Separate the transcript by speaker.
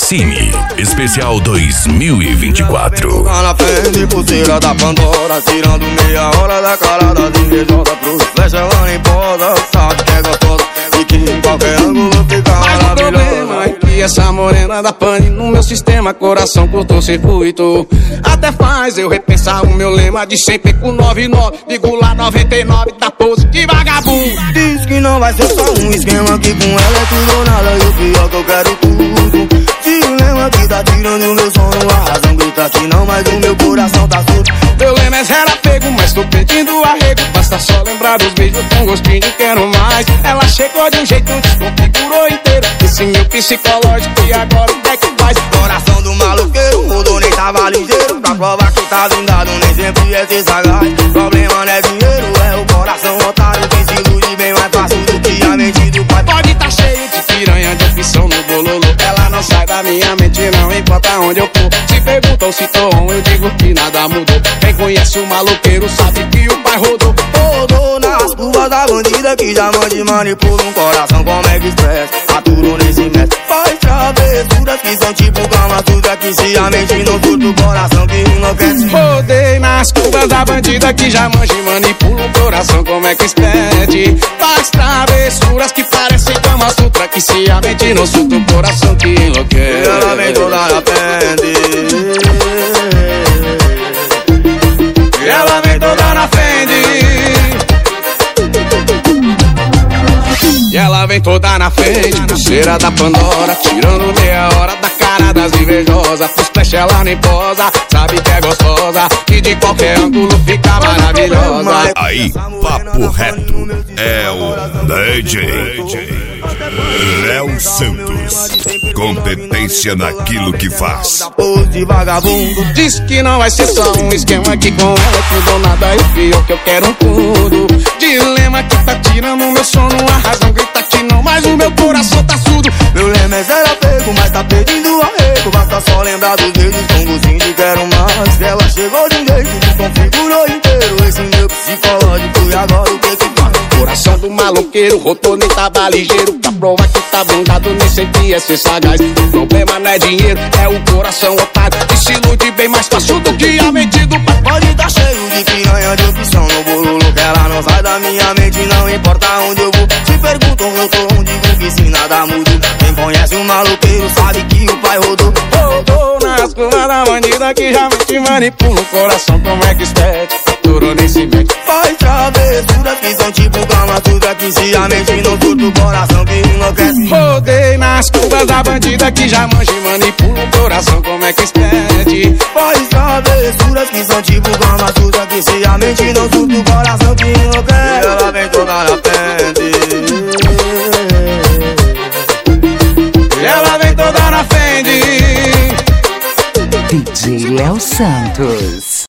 Speaker 1: Aproxime, especial 2024.
Speaker 2: Tá na frente, pulseira da Pandora, tirando meia hora da cara das invejosas. Pro flecha ela nem posa, sabe que é gostosa e que em qualquer ângulo fica maravilhosa.
Speaker 3: Mas o problema é que essa morena da pane no meu sistema, coração cortou circuito. Até faz eu repensar o meu lema de sempre com 99, digo lá 99, tá pose de vagabundo.
Speaker 2: Diz que não vai ser só um esquema, que com ela é tudo ou nada, e o pior que eu quero tudo. Dilema que tá tirando meu sono, a razão grita que não, mas o meu coração tá surdo.
Speaker 3: Meu lema é zero apego, mas tô pedindo arrego. Basta só lembrar dos beijos com gostinho de quero mais. Ela chegou de um jeito, desconfigurou inteiro esse meu psicológico, e agora o que é que faz?
Speaker 2: Coração do maloqueiro, mudou, nem tava ligeiro. Pra provar que tá blindado, nem sempre é ser sagaz. Problema não é dinheiro, é o coração otário. Quem se ilude bem mais fácil do que a mente do pai.
Speaker 3: Pode tá cheio de piranha, de opção no bololô. Ela não sai da minha mente, não importa onde eu for. Se perguntam se tô on, eu digo que nada mudou. Quem conhece o maloqueiro sabe que o pai rodou.
Speaker 2: Rodou nas curvas da bandida que já mande manipula um coração como é que expressa. Aturo nesse mestre, faz travessuras que são tipo Kama Sutra, que se a mente não surta o coração que enlouquece.
Speaker 3: Rodei nas curvas da bandida que já manja e manipula o coração como é que expede. Faz travessuras que parecem Kama Sutra, que se a mente não surta o coração que enlouquece.
Speaker 2: Ela vem toda na frente,
Speaker 3: ela vem toda na frente, e ela vem toda na frente, pulseira da Pandora, tirando meia hora da cara das invejosas. Pros flash ela nem posa, sabe que é gostosa e de qualquer ângulo fica maravilhosa.
Speaker 1: Aí, papo reto, é o DJ Léo Santos. Competência naquilo que faz.
Speaker 2: de vagabundo.
Speaker 3: Diz que não vai ser só um esquema, que com ela tudo ou nada, e o pior que eu quero tudo. Dilema que tá tirando meu sono, a razão grita que não, mas o meu coração tá surdo.
Speaker 2: Meu lema é zero apego, mas tá pedindo arrego. Basta só lembrar dos dedos com gostinho de quero mais. Ela chegou de um jeito, desconfigurou inteiro esse meu psicológico, e agora o que que faz?
Speaker 3: Coração do maloqueiro, rodou, nem tava ligeiro. Pra provar que tá blindado, nem sempre é ser sagaz. O problema não é dinheiro, é o coração otário, que se ilude bem mais fácil do que a mente do pai.
Speaker 2: Pode tá cheio de piranha, de opção no bololo, que ela não sai da minha mente, não importa onde eu vou. Se perguntam eu tô onde, digo que se nada muda. Quem conhece o maloqueiro sabe que o pai rodou.
Speaker 3: Rodou nas curvas da bandida que já te manipula o coração como é que expede. Durou nem se mete.
Speaker 2: Faz travessuras que são tipo Kama Sutra, que se a mente não surta o coração que enlouquece.
Speaker 3: Rodei nas curvas da bandida que já manja e manipula o coração como é que expede.
Speaker 2: Faz travessuras que são tipo Kama Sutra, que se a mente não surta o coração que enlouquece. Ela vem toda na frente,
Speaker 3: ela vem toda na frente.
Speaker 4: DJ Léo Santos.